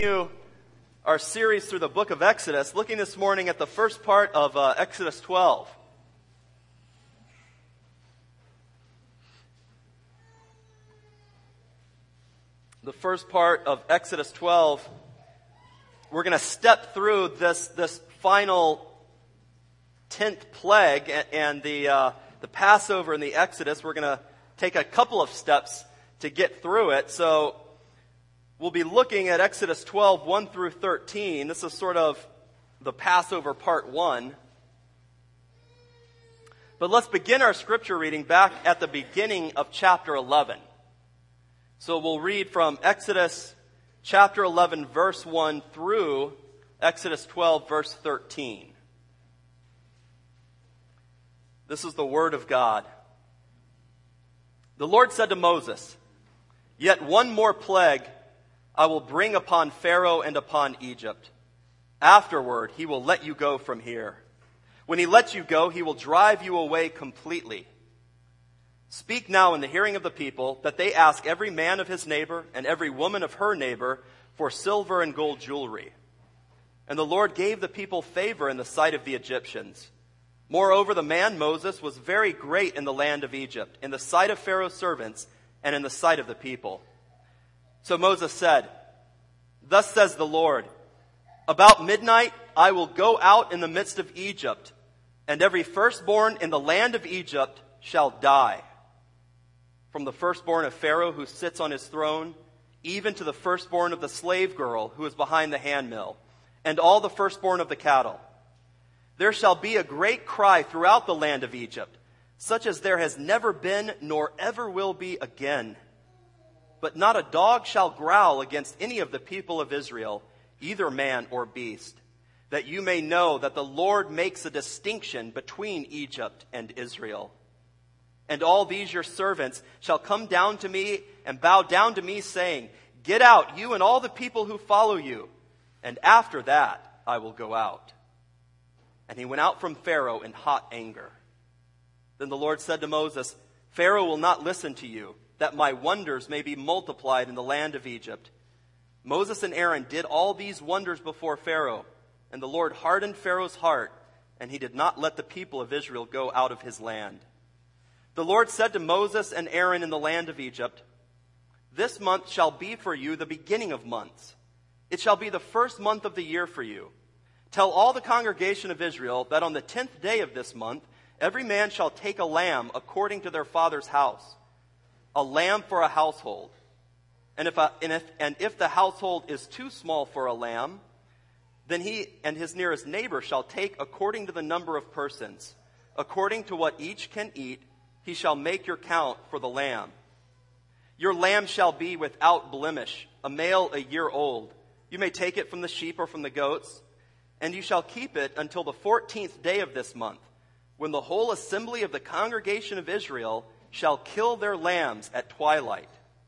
Our series through the book of Exodus, looking this morning at the first part of Exodus 12. The first part of Exodus 12, we're going to step through this final 10th plague and the Passover and the Exodus. We're going to take a couple of steps to get through it. So we'll be looking at Exodus 12, 1 through 13. This is sort of the Passover part 1. But let's begin our scripture reading back at the beginning of chapter 11. So we'll read from Exodus chapter 11, verse 1 through Exodus 12, verse 13. This is the word of God. The Lord said to Moses, "Yet one more plague I will bring upon Pharaoh and upon Egypt. Afterward, he will let you go from here. When he lets you go, he will drive you away completely. Speak now in the hearing of the people that they ask every man of his neighbor and every woman of her neighbor for silver and gold jewelry." And the Lord gave the people favor in the sight of the Egyptians. Moreover, the man Moses was very great in the land of Egypt, in the sight of Pharaoh's servants and in the sight of the people. So Moses said, "Thus says the Lord, about midnight I will go out in the midst of Egypt, and every firstborn in the land of Egypt shall die. From the firstborn of Pharaoh who sits on his throne, even to the firstborn of the slave girl who is behind the handmill, and all the firstborn of the cattle. There shall be a great cry throughout the land of Egypt, such as there has never been nor ever will be again. But not a dog shall growl against any of the people of Israel, either man or beast, that you may know that the Lord makes a distinction between Egypt and Israel. And all these your servants shall come down to me and bow down to me, saying, 'Get out, you and all the people who follow you, and after that I will go out.' And he went out from Pharaoh in hot anger. Then the Lord said to Moses, 'Pharaoh will not listen to you, that my wonders may be multiplied in the land of Egypt.' Moses and Aaron did all these wonders before Pharaoh, and the Lord hardened Pharaoh's heart, and he did not let the people of Israel go out of his land. The Lord said to Moses and Aaron in the land of Egypt, 'This month shall be for you the beginning of months. It shall be the first month of the year for you. Tell all the congregation of Israel that on the 10th day of this month, every man shall take a lamb according to their father's house, a lamb for a household. And if the household is too small for a lamb, then he and his nearest neighbor shall take according to the number of persons. According to what each can eat, he shall make your count for the lamb. Your lamb shall be without blemish, a male a year old. You may take it from the sheep or from the goats, and you shall keep it until the 14th day of this month, when the whole assembly of the congregation of Israel shall kill their lambs at twilight.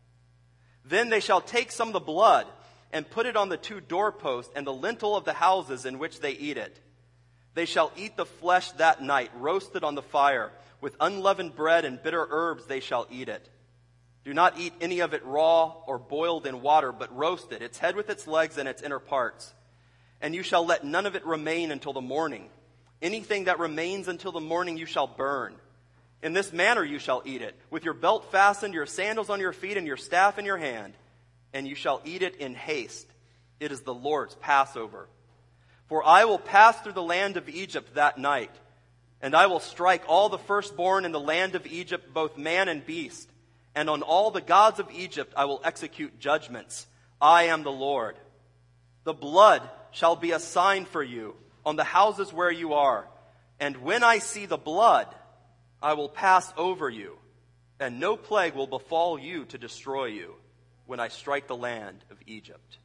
Then they shall take some of the blood and put it on the 2 doorposts and the lintel of the houses in which they eat it. They shall eat the flesh that night, roasted on the fire. With unleavened bread and bitter herbs they shall eat it. Do not eat any of it raw or boiled in water, but roast it, its head with its legs and its inner parts. And you shall let none of it remain until the morning. Anything that remains until the morning you shall burn. In this manner you shall eat it, with your belt fastened, your sandals on your feet, and your staff in your hand. And you shall eat it in haste. It is the Lord's Passover. For I will pass through the land of Egypt that night, and I will strike all the firstborn in the land of Egypt, both man and beast. And on all the gods of Egypt I will execute judgments. I am the Lord. The blood shall be a sign for you on the houses where you are. And when I see the blood, I will pass over you, and no plague will befall you to destroy you when I strike the land of Egypt."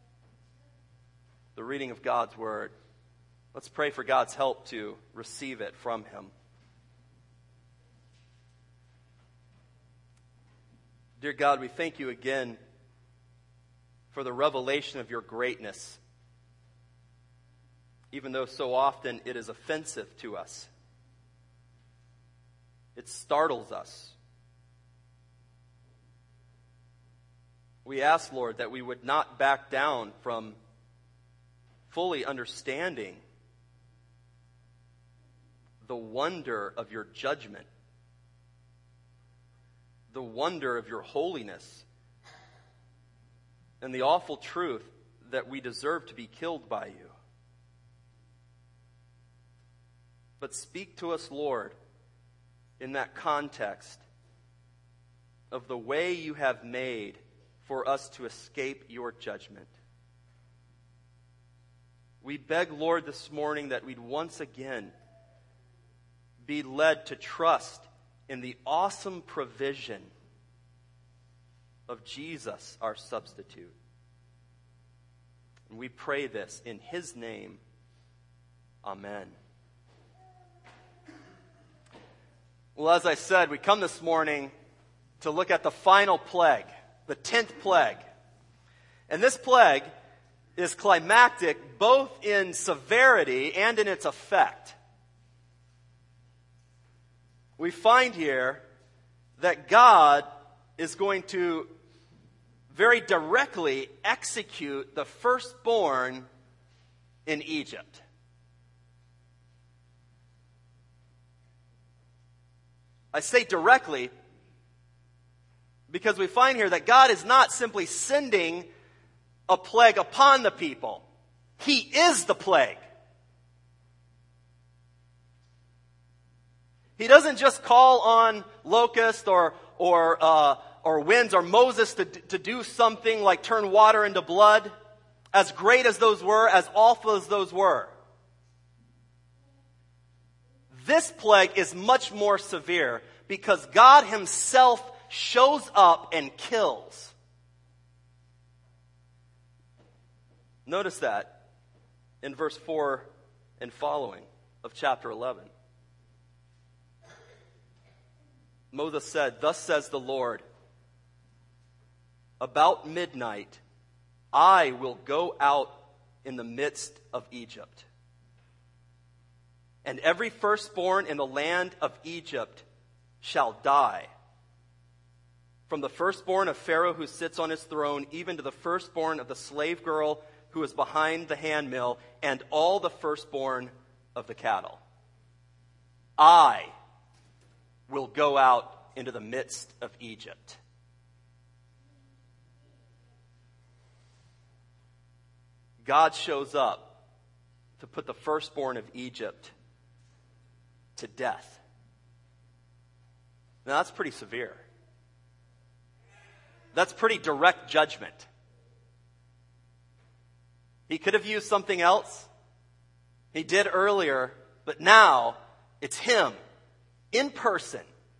The reading of God's word. Let's pray for God's help to receive it from him. Dear God, we thank you again for the revelation of your greatness, even though so often it is offensive to us. It startles us. We ask, Lord, that we would not back down from fully understanding the wonder of your judgment, the wonder of your holiness, and the awful truth that we deserve to be killed by you. But speak to us, Lord, in that context of the way you have made for us to escape your judgment. We beg, Lord, this morning that we'd once again be led to trust in the awesome provision of Jesus, our substitute. And we pray this in his name. Amen. Well, as I said, we come this morning to look at the final plague, the 10th plague. And this plague is climactic both in severity and in its effect. We find here that God is going to very directly execute the firstborn in Egypt. I say directly because we find here that God is not simply sending a plague upon the people. He is the plague. He doesn't just call on locusts or winds or Moses to do something like turn water into blood, as great as those were, as awful as those were. This plague is much more severe because God himself shows up and kills. Notice that in verse 4 and following of chapter 11. Moses said, "Thus says the Lord, about midnight I will go out in the midst of Egypt. And every firstborn in the land of Egypt shall die. From the firstborn of Pharaoh who sits on his throne, even to the firstborn of the slave girl who is behind the handmill, and all the firstborn of the cattle. I will go out into the midst of Egypt." God shows up to put the firstborn of Egypt to death. Now that's pretty severe. That's pretty direct judgment. He could have used something else. He did earlier, but now it's him in person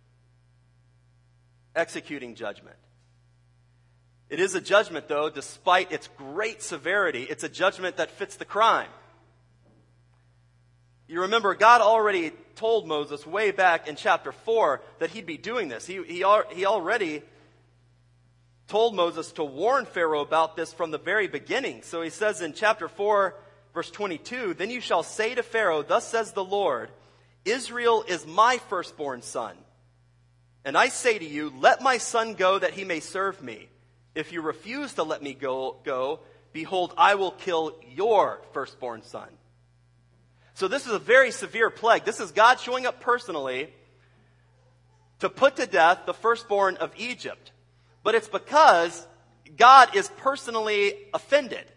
executing judgment. It is a judgment, though, despite its great severity, it's a judgment that fits the crime. You remember, God already told Moses way back in chapter 4 that he'd be doing this. He already told Moses to warn Pharaoh about this from the very beginning. So he says in chapter 4, verse 22, "Then you shall say to Pharaoh, thus says the Lord, Israel is my firstborn son. And I say to you, let my son go that he may serve me. If you refuse to let me go, behold, I will kill your firstborn son." So this is a very severe plague. This is God showing up personally to put to death the firstborn of Egypt. But it's because God is personally offended.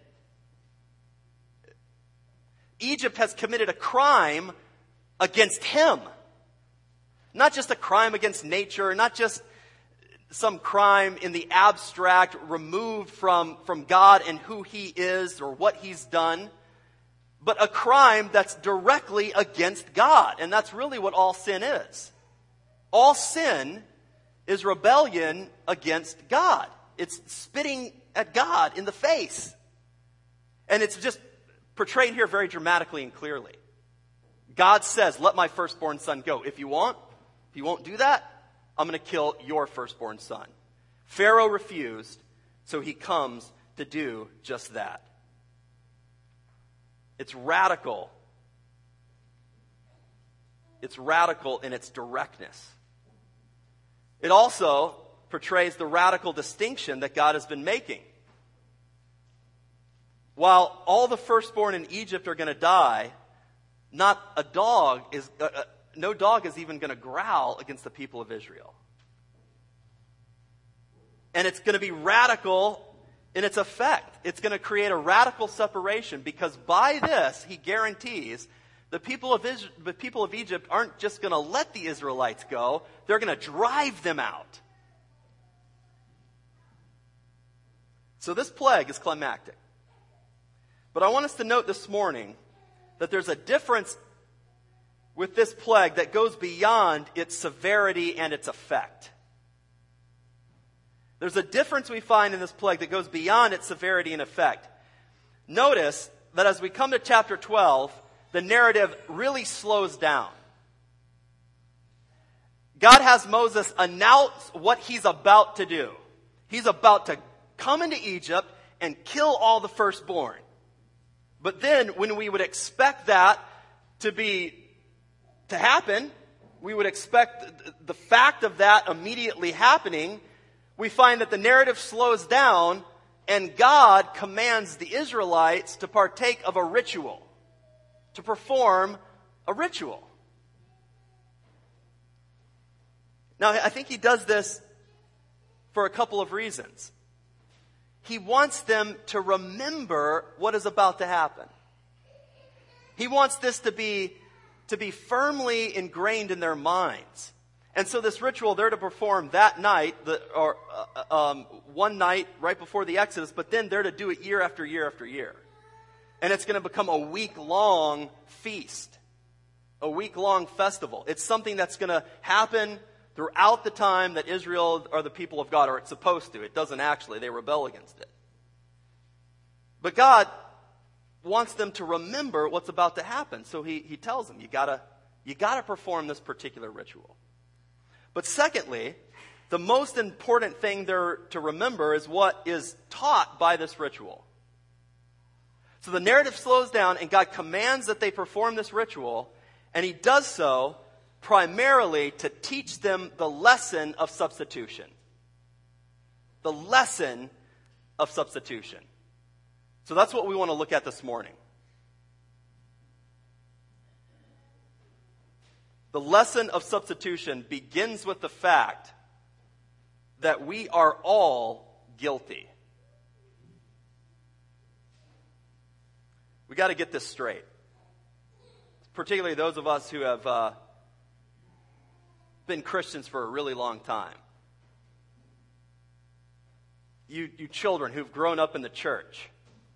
Egypt has committed a crime against him. Not just a crime against nature, not just some crime in the abstract removed from God and who he is or what he's done, but a crime that's directly against God. And that's really what all sin is. All sin is rebellion against God. It's spitting at God in the face. And it's just portrayed here very dramatically and clearly. God says, let my firstborn son go. If you won't do that, I'm going to kill your firstborn son. Pharaoh refused, so he comes to do just that. It's radical. It's radical in its directness. It also portrays the radical distinction that God has been making. While all the firstborn in Egypt are going to die, no dog is even going to growl against the people of Israel. And it's going to be radical in its effect. It's going to create a radical separation, because by this, he guarantees the people of Egypt aren't just going to let the Israelites go, they're going to drive them out. So this plague is climactic. But I want us to note this morning that there's a difference with this plague that goes beyond its severity and its effect. There's a difference we find in this plague that goes beyond its severity and effect. Notice that as we come to chapter 12, the narrative really slows down. God has Moses announce what he's about to do. He's about to come into Egypt and kill all the firstborn. But then when we would expect that to happen, we would expect the fact of that immediately happening, we find that the narrative slows down and God commands the Israelites to partake of a ritual, to perform a ritual. Now, I think he does this for a couple of reasons. He wants them to remember what is about to happen. He wants this to be firmly ingrained in their minds. And so this ritual they're to perform that night, one night right before the Exodus, but then they're to do it year after year after year. And it's going to become a week-long feast, a week-long festival. It's something that's going to happen throughout the time that Israel are the people of God, or it's supposed to. It doesn't actually. They rebel against it. But God wants them to remember what's about to happen. So he tells them, you gotta perform this particular ritual. But secondly, the most important thing they're to remember is what is taught by this ritual. So the narrative slows down and God commands that they perform this ritual, and he does so primarily to teach them the lesson of substitution. The lesson of substitution. So that's what we want to look at this morning. The lesson of substitution begins with the fact that we are all guilty. We got to get this straight. Particularly those of us who have been Christians for a really long time. You children who've grown up in the church.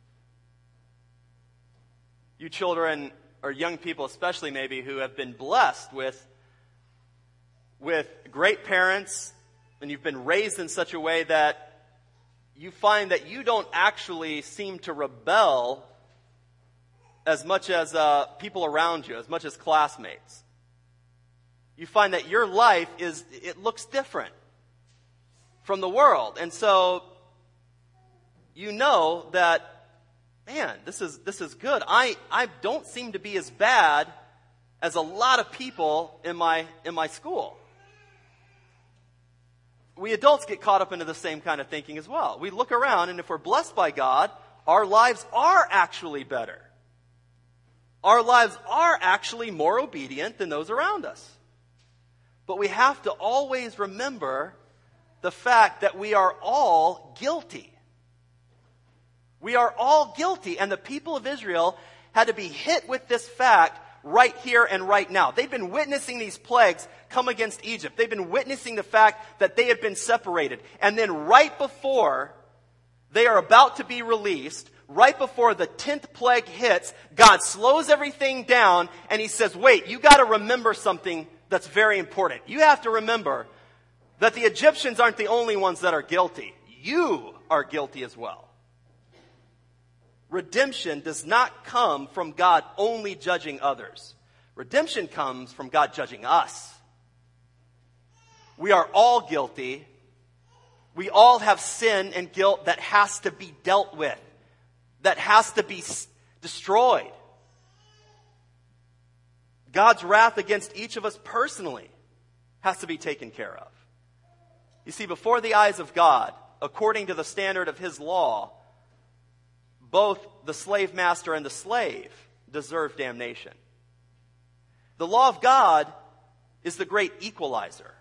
You children or young people especially maybe who have been blessed with great parents, and you've been raised in such a way that you find that you don't actually seem to rebel as much as people around you, as much as classmates. You find that your life it looks different from the world. And so you know that, man, this is good. I don't seem to be as bad as a lot of people in my school. We adults get caught up into the same kind of thinking as well. We look around, and if we're blessed by God, our lives are actually better. Our lives are actually more obedient than those around us. But we have to always remember the fact that we are all guilty. We are all guilty, and the people of Israel had to be hit with this fact right here and right now. They've been witnessing these plagues come against Egypt. They've been witnessing the fact that they had been separated. And then right before they are about to be released, right before the 10th plague hits, God slows everything down and he says, wait, you got to remember something that's very important. You have to remember that the Egyptians aren't the only ones that are guilty. You are guilty as well. Redemption does not come from God only judging others. Redemption comes from God judging us. We are all guilty. We all have sin and guilt that has to be dealt with, that has to be destroyed. God's wrath against each of us personally has to be taken care of. You see, before the eyes of God, according to the standard of his law, both the slave master and the slave deserve damnation. The law of God is the great equalizer.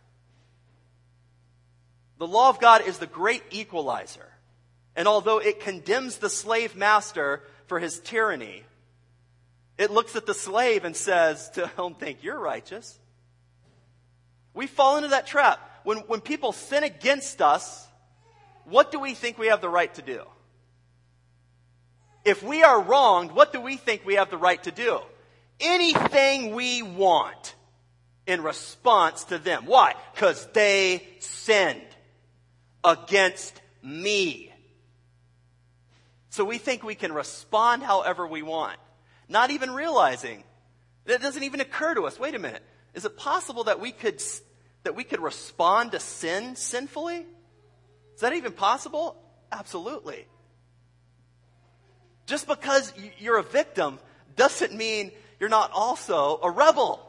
The law of God is the great equalizer. And although it condemns the slave master for his tyranny, it looks at the slave and says, don't think you're righteous. We fall into that trap. When people sin against us, what do we think we have the right to do? If we are wronged, what do we think we have the right to do? Anything we want in response to them. Why? Because they sinned against me. So we think we can respond however we want, not even realizing that it doesn't even occur to us. Wait a minute. Is it possible that we could respond to sin sinfully? Is that even possible? Absolutely. Just because you're a victim doesn't mean you're not also a rebel.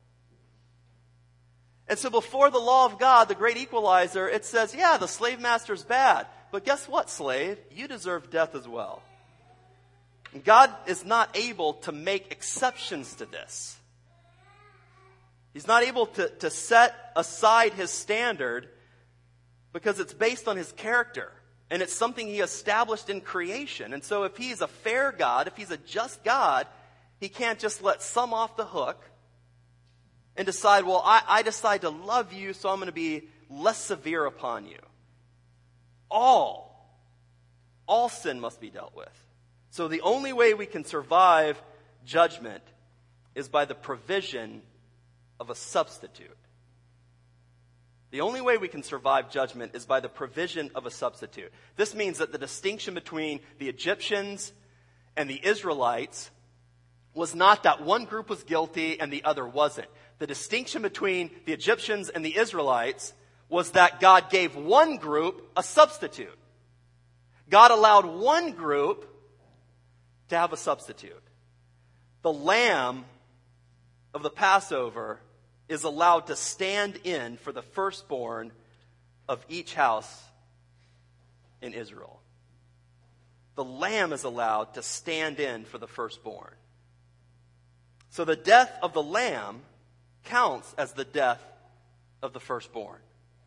And so before the law of God, the great equalizer, it says, yeah, the slave master's bad. But guess what, slave? You deserve death as well. And God is not able to make exceptions to this. He's not able to set aside his standard because it's based on his character. And it's something he established in creation. And so if he's a fair God, if he's a just God, he can't just let some off the hook and decide, well, I decide to love you, so I'm going to be less severe upon you. All sin must be dealt with. So the only way we can survive judgment is by the provision of a substitute. The only way we can survive judgment is by the provision of a substitute. This means that the distinction between the Egyptians and the Israelites was not that one group was guilty and the other wasn't. The distinction between the Egyptians and the Israelites was that God gave one group a substitute. God allowed one group to have a substitute. The lamb of the Passover is allowed to stand in for the firstborn of each house in Israel. The lamb is allowed to stand in for the firstborn. So the death of the lamb counts as the death of the firstborn.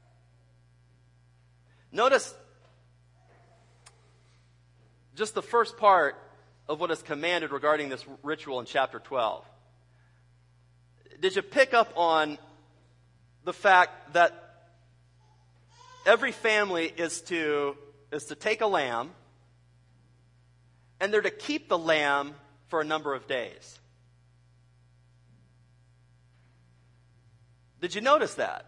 Notice just the first part of what is commanded regarding this ritual in chapter 12. Did you pick up on the fact that every family is to take a lamb and they're to keep the lamb for a number of days? Did you notice that?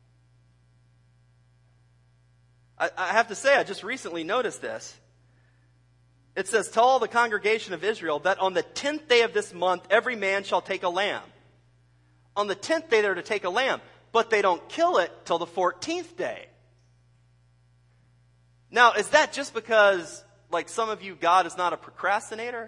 I have to say, I just recently noticed this. It says, tell all the congregation of Israel that on the 10th day of this month, every man shall take a lamb. On the 10th day, they're to take a lamb, but they don't kill it till the 14th day. Now, is that just because, like some of you, God is not a procrastinator?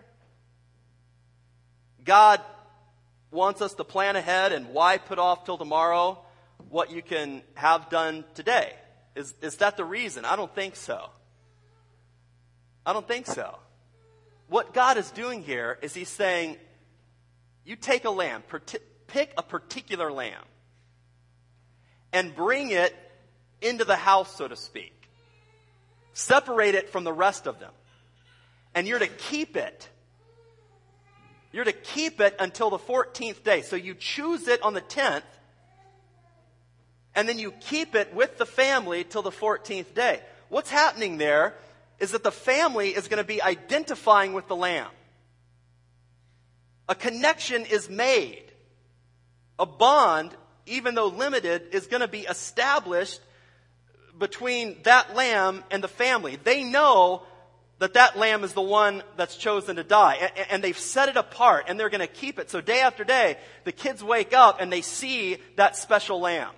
God wants us to plan ahead, and why put off till tomorrow what you can have done today? Is that the reason? I don't think so. I don't think so. What God is doing here is he's saying, you take a lamb, pick a particular lamb, and bring it into the house, so to speak. Separate it from the rest of them. And you're to keep it. You're to keep it until the 14th day. So you choose it on the 10th, and then you keep it with the family till the 14th day. What's happening there is that the family is going to be identifying with the lamb. A connection is made. A bond, even though limited, is going to be established between that lamb and the family. They know that lamb is the one that's chosen to die. And they've set it apart, and they're going to keep it. So day after day, the kids wake up and they see that special lamb.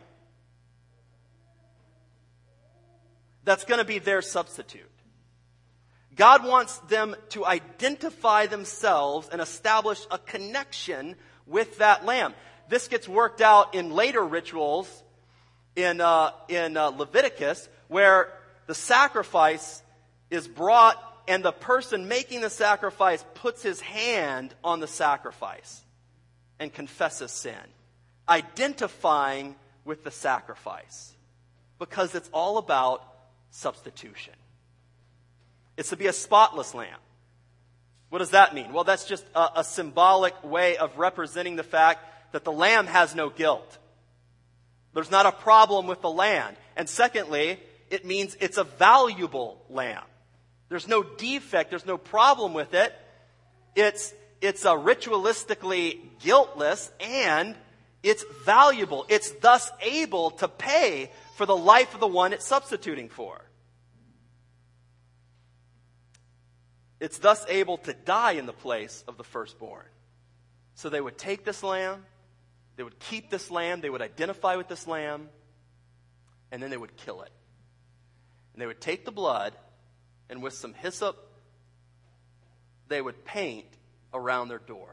That's going to be their substitute. God wants them to identify themselves and establish a connection with that lamb. This gets worked out in later rituals in Leviticus, where the sacrifice is brought and the person making the sacrifice puts his hand on the sacrifice and confesses sin, identifying with the sacrifice, because it's all about substitution. It's to be a spotless lamb. What does that mean? Well, that's just a symbolic way of representing the fact that the lamb has no guilt. There's not a problem with the lamb. And secondly, it means it's a valuable lamb. There's no defect, there's no problem with it. It's ritualistically guiltless, and it's valuable. It's thus able to pay for the life of the one it's substituting for. It's thus able to die in the place of the firstborn. So they would take this lamb, they would keep this lamb, they would identify with this lamb, and then they would kill it. And they would take the blood, and with some hyssop, they would paint around their door.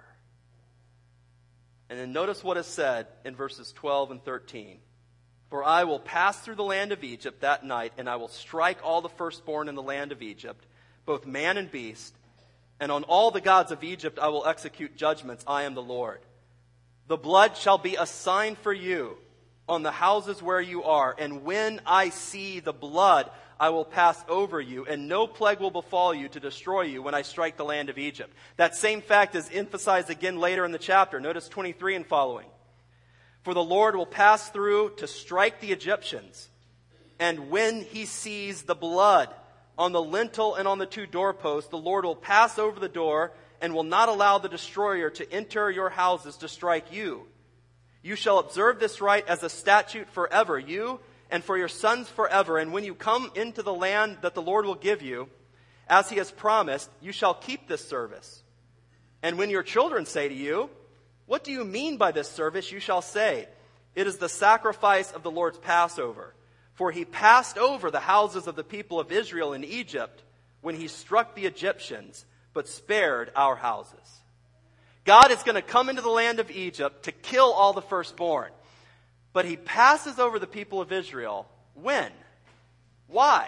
And then notice what is said in verses 12 and 13. For I will pass through the land of Egypt that night, and I will strike all the firstborn in the land of Egypt, both man and beast, and on all the gods of Egypt I will execute judgments. I am the Lord. The blood shall be a sign for you on the houses where you are, and when I see the blood, I will pass over you, and no plague will befall you to destroy you when I strike the land of Egypt. That same fact is emphasized again later in the chapter. Notice 23 and following. For the Lord will pass through to strike the Egyptians, and when he sees the blood on the lintel and on the two doorposts, the Lord will pass over the door and will not allow the destroyer to enter your houses to strike you. You shall observe this rite as a statute forever, you and for your sons forever. And when you come into the land that the Lord will give you, as he has promised, you shall keep this service. And when your children say to you, what do you mean by this service? You shall say, it is the sacrifice of the Lord's Passover. For he passed over the houses of the people of Israel in Egypt when he struck the Egyptians, but spared our houses. God is going to come into the land of Egypt to kill all the firstborn. But he passes over the people of Israel. When? Why?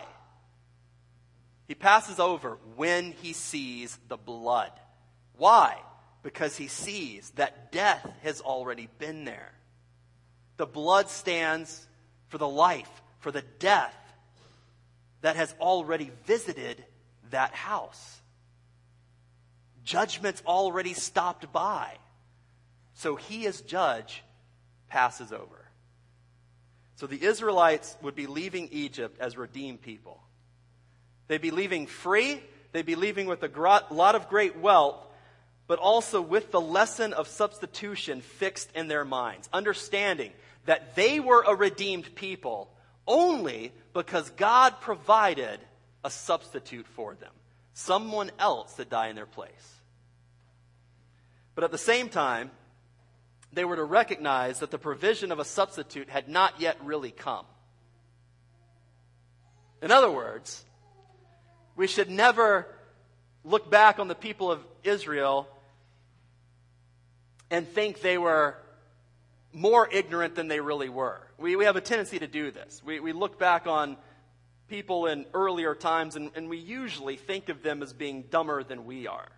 He passes over when he sees the blood. Why? Because he sees that death has already been there. The blood stands for the life, for the death that has already visited that house. Judgment's already stopped by. So he as judge passes over. So the Israelites would be leaving Egypt as redeemed people. They'd be leaving free. They'd be leaving with a lot of great wealth, but also with the lesson of substitution fixed in their minds, understanding that they were a redeemed people only because God provided a substitute for them, someone else to die in their place. But at the same time, they were to recognize that the provision of a substitute had not yet really come. In other words, we should never look back on the people of Israel and think they were more ignorant than they really were. We have a tendency to do this. We look back on people in earlier times and we usually think of them as being dumber than we are.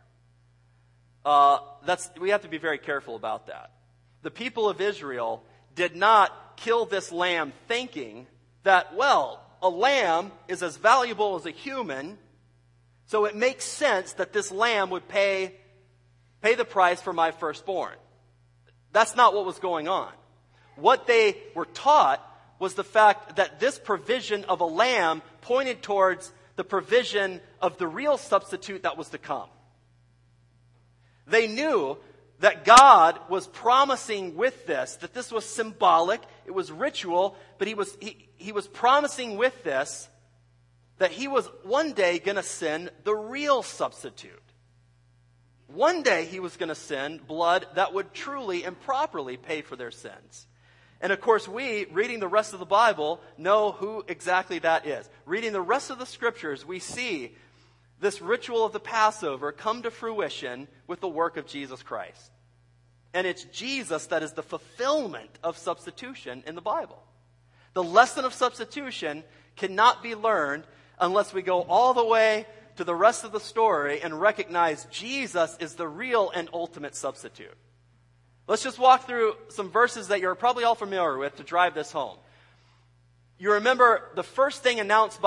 We have to be very careful about that. The people of Israel did not kill this lamb thinking that, well, a lamb is as valuable as a human, so it makes sense that this lamb would pay the price for my firstborn. That's not what was going on. What they were taught was the fact that this provision of a lamb pointed towards the provision of the real substitute that was to come. They knew that God was promising with this, that this was symbolic, it was ritual, but he was promising with this that he was one day going to send the real substitute. One day he was going to send blood that would truly and properly pay for their sins. And of course we, reading the rest of the Bible, know who exactly that is. Reading the rest of the scriptures, we see this ritual of the Passover come to fruition with the work of Jesus Christ. And it's Jesus that is the fulfillment of substitution in the Bible. The lesson of substitution cannot be learned unless we go all the way to the rest of the story and recognize Jesus is the real and ultimate substitute. Let's just walk through some verses that you're probably all familiar with to drive this home. You remember the first thing announced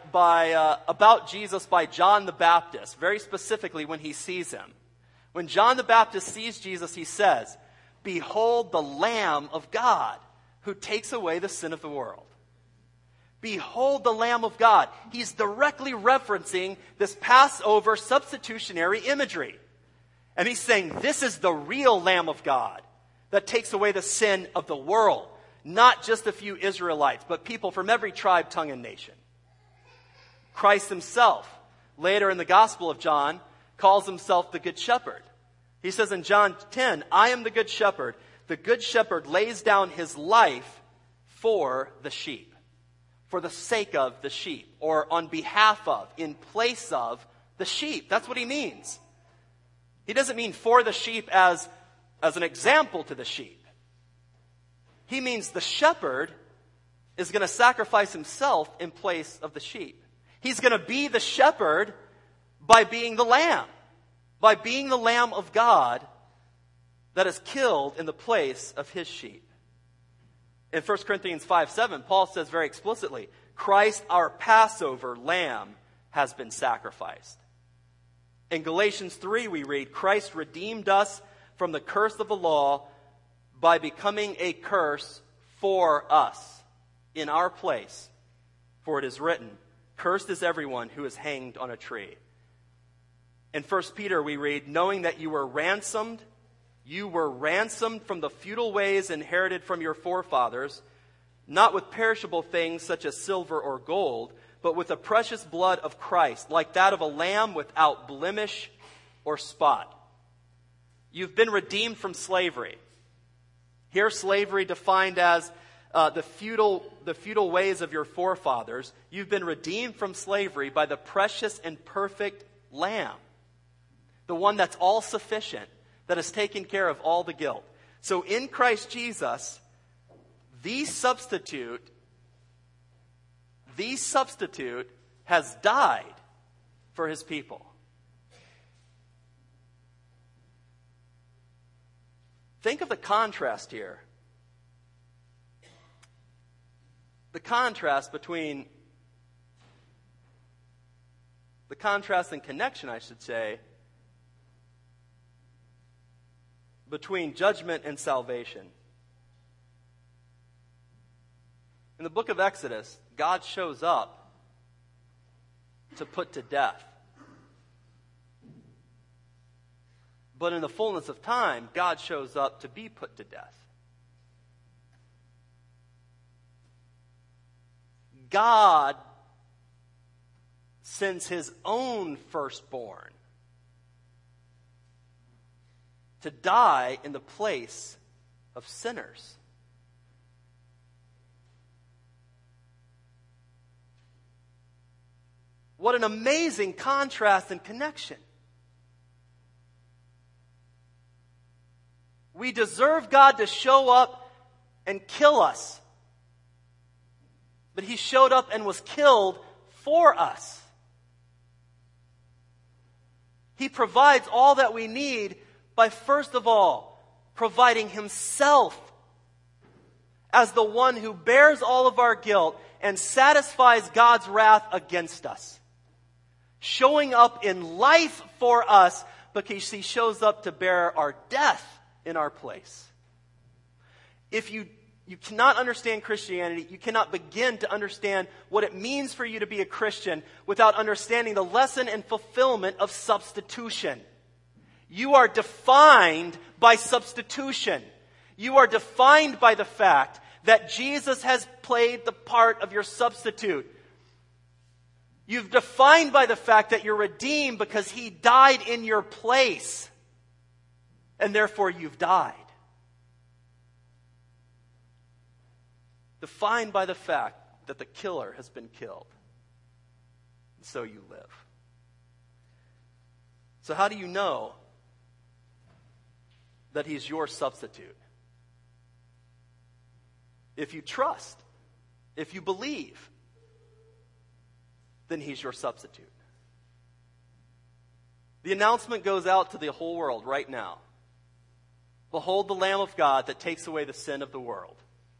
about Jesus by John the Baptist, very specifically when he sees him. When John the Baptist sees Jesus, he says, "Behold the Lamb of God who takes away the sin of the world." Behold the Lamb of God. He's directly referencing this Passover substitutionary imagery. And he's saying this is the real Lamb of God that takes away the sin of the world. Not just a few Israelites, but people from every tribe, tongue, and nation. Christ himself, later in the Gospel of John, calls himself the Good Shepherd. He says in John 10, "I am the Good Shepherd. The Good Shepherd lays down his life for the sheep." For the sake of the sheep, or on behalf of, in place of the sheep. That's what he means. He doesn't mean for the sheep as an example to the sheep. He means the shepherd is going to sacrifice himself in place of the sheep. He's going to be the shepherd by being the lamb. By being the Lamb of God that is killed in the place of his sheep. In 1 Corinthians 5:7, Paul says very explicitly, Christ, our Passover lamb, has been sacrificed. In Galatians 3, we read, Christ redeemed us from the curse of the law by becoming a curse for us, in our place. For it is written, cursed is everyone who is hanged on a tree. In 1 Peter, we read, knowing that you were ransomed from the futile ways inherited from your forefathers, not with perishable things such as silver or gold, but with the precious blood of Christ, like that of a lamb without blemish or spot. You've been redeemed from slavery. Here, slavery defined as the futile ways of your forefathers. You've been redeemed from slavery by the precious and perfect Lamb, the one that's all sufficient, that has taken care of all the guilt. So in Christ Jesus, the substitute has died for his people. Think of the contrast here. The contrast and connection, I should say, between judgment and salvation. In the book of Exodus, God shows up to put to death. But in the fullness of time, God shows up to be put to death. God sends his own firstborn to die in the place of sinners. What an amazing contrast and connection. We deserve God to show up and kill us. But he showed up and was killed for us. He provides all that we need by, first of all, providing himself as the one who bears all of our guilt and satisfies God's wrath against us. Showing up in life for us because he shows up to bear our death in our place. If you cannot understand Christianity, you cannot begin to understand what it means for you to be a Christian without understanding the lesson and fulfillment of substitution. You are defined by substitution. You are defined by the fact that Jesus has played the part of your substitute. You've defined by the fact that you're redeemed because he died in your place. And therefore you've died. Defined by the fact that the killer has been killed. And so you live. So how do you know that he's your substitute? If you trust If you believe, then he's your substitute. The announcement goes out to the whole world right now. Behold the Lamb of God that takes away the sin of the world.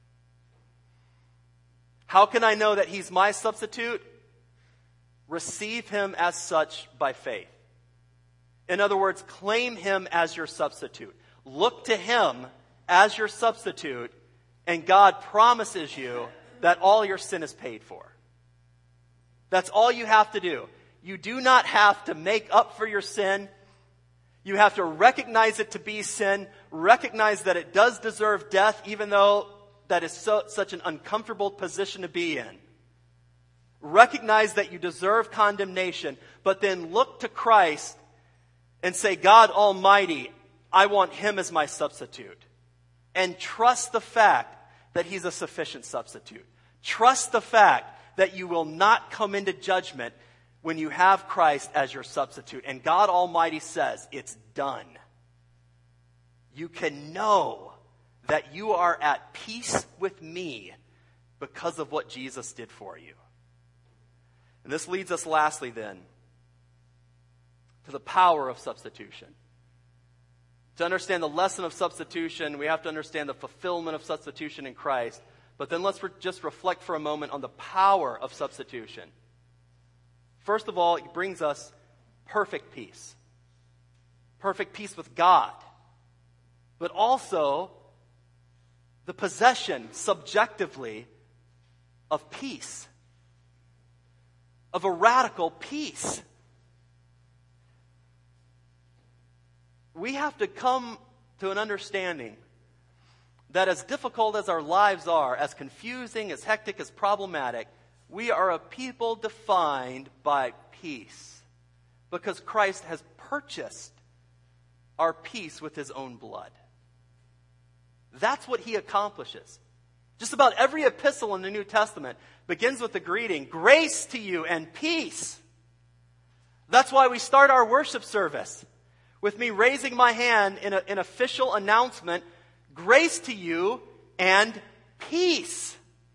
How can I know that he's my substitute? Receive him as such by faith. In other words, claim him as your substitute. Look to him as your substitute, and God promises you that all your sin is paid for. That's all you have to do. You do not have to make up for your sin. You have to recognize it to be sin, recognize that it does deserve death, even though that is such an uncomfortable position to be in. Recognize that you deserve condemnation, but then look to Christ and say, God Almighty, I want him as my substitute. And trust the fact that he's a sufficient substitute. Trust the fact that you will not come into judgment when you have Christ as your substitute. And God Almighty says, it's done. You can know that you are at peace with me because of what Jesus did for you. And this leads us lastly then to the power of substitution. To understand the lesson of substitution, we have to understand the fulfillment of substitution in Christ. But then let's just reflect for a moment on the power of substitution. First of all, it brings us perfect peace. Perfect peace with God. But also the possession, subjectively, of peace. Of a radical peace. We have to come to an understanding that as difficult as our lives are, as confusing, as hectic, as problematic, we are a people defined by peace. Because Christ has purchased our peace with his own blood. That's what he accomplishes. Just about every epistle in the New Testament begins with the greeting, grace to you and peace. That's why we start our worship service with me raising my hand in an official announcement, grace to you and peace.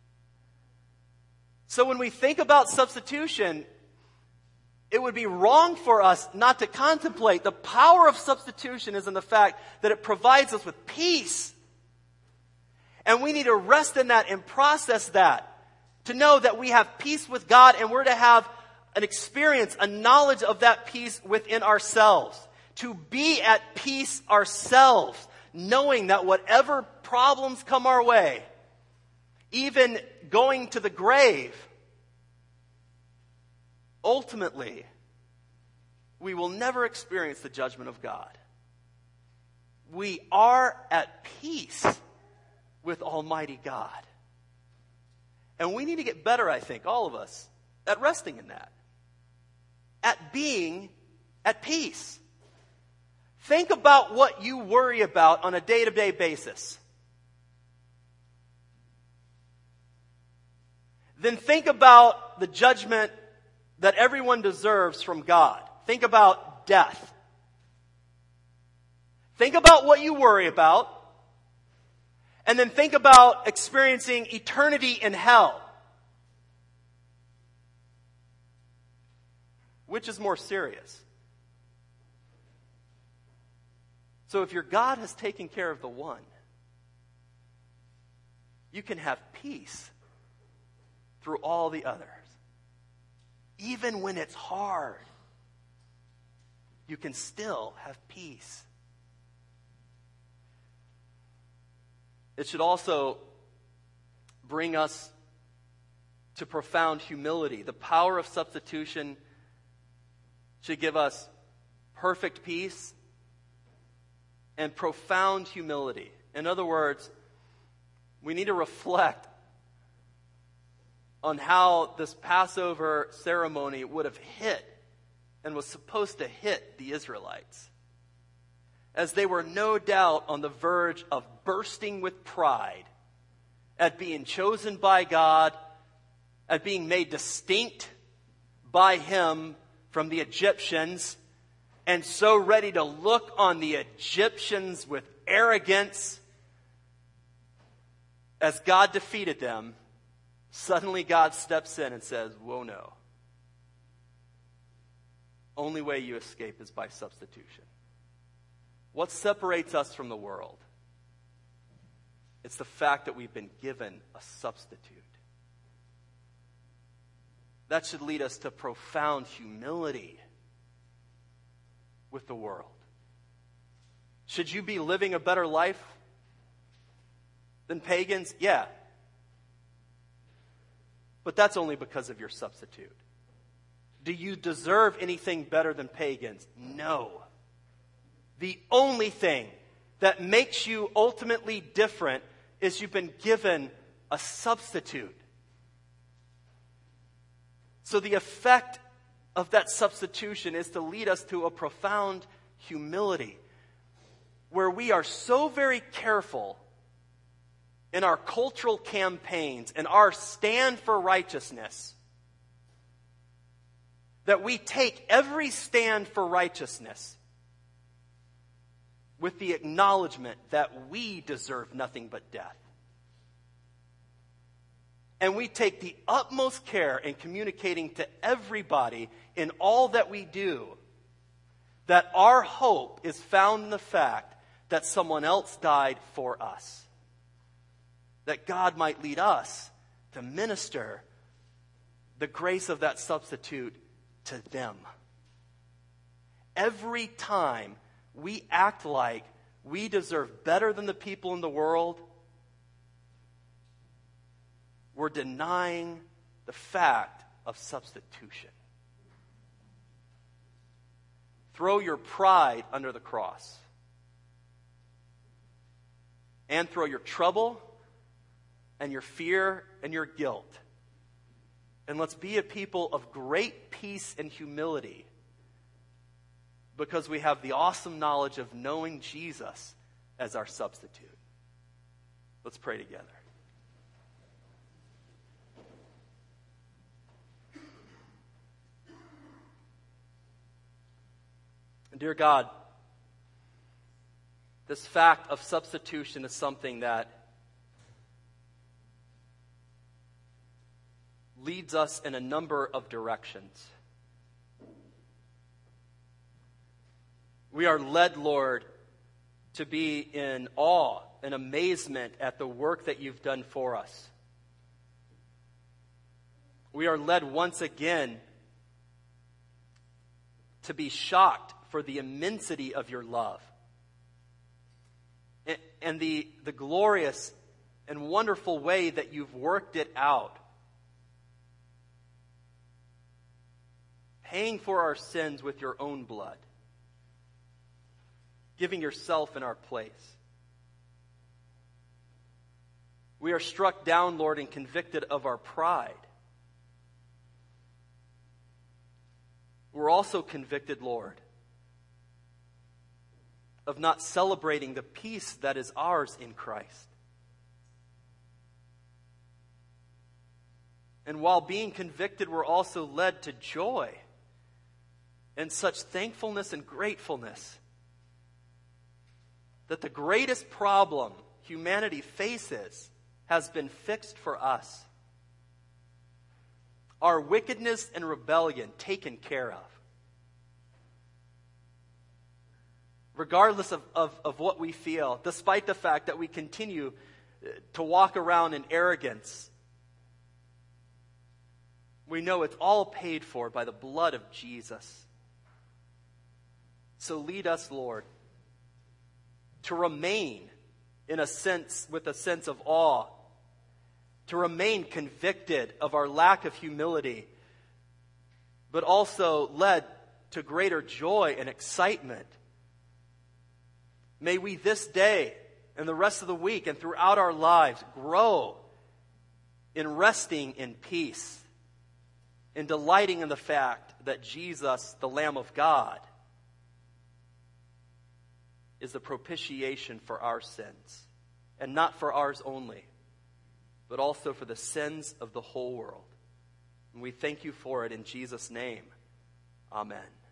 So when we think about substitution, it would be wrong for us not to contemplate the power of substitution is in the fact that it provides us with peace. And we need to rest in that and process that. To know that we have peace with God and we're to have an experience, a knowledge of that peace within ourselves. To be at peace ourselves, knowing that whatever problems come our way, even going to the grave, ultimately, we will never experience the judgment of God. We are at peace with Almighty God. And we need to get better, I think, all of us, at resting in that. At being at peace. Think about what you worry about on a day-to-day basis. Then think about the judgment that everyone deserves from God. Think about death. Think about what you worry about. And then think about experiencing eternity in hell. Which is more serious? So if your God has taken care of the one, you can have peace through all the others. Even when it's hard, you can still have peace. It should also bring us to profound humility. The power of substitution should give us perfect peace and profound humility. In other words, we need to reflect on how this Passover ceremony would have hit and was supposed to hit the Israelites, as they were no doubt on the verge of bursting with pride at being chosen by God, at being made distinct by him from the Egyptians, and so ready to look on the Egyptians with arrogance as God defeated them Suddenly God steps in and says, whoa, no. Only way you escape is by substitution. What separates us from the world? It's the fact that we've been given a substitute. That should lead us to profound humility with the world. Should you be living a better life than pagans? Yeah. But that's only because of your substitute. Do you deserve anything better than pagans? No. The only thing that makes you ultimately different is you've been given a substitute. So the effect of that substitution is to lead us to a profound humility, where we are so very careful in our cultural campaigns and our stand for righteousness that we take every stand for righteousness with the acknowledgement that we deserve nothing but death. And we take the utmost care in communicating to everybody in all that we do that our hope is found in the fact that someone else died for us. That God might lead us to minister the grace of that substitute to them. Every time we act like we deserve better than the people in the world, we're denying the fact of substitution. Throw your pride under the cross. And throw your trouble and your fear and your guilt. And let's be a people of great peace and humility, because we have the awesome knowledge of knowing Jesus as our substitute. Let's pray together. And dear God, this fact of substitution is something that leads us in a number of directions. We are led, Lord, to be in awe and amazement at the work that you've done for us. We are led once again to be shocked for the immensity of your love and the glorious and wonderful way that you've worked it out, paying for our sins with your own blood, giving yourself in our place. We are struck down, Lord, and convicted of our pride. We're also convicted, Lord, of not celebrating the peace that is ours in Christ. And while being convicted, we're also led to joy and such thankfulness and gratefulness that the greatest problem humanity faces has been fixed for us. Our wickedness and rebellion taken care of. Regardless of what we feel, despite the fact that we continue to walk around in arrogance, we know it's all paid for by the blood of Jesus. So lead us, Lord, to remain in a sense, with a sense of awe, to remain convicted of our lack of humility, but also led to greater joy and excitement. May we this day and the rest of the week and throughout our lives grow in resting in peace, in delighting in the fact that Jesus, the Lamb of God, is the propitiation for our sins, and not for ours only, but also for the sins of the whole world. And we thank you for it in Jesus' name. Amen.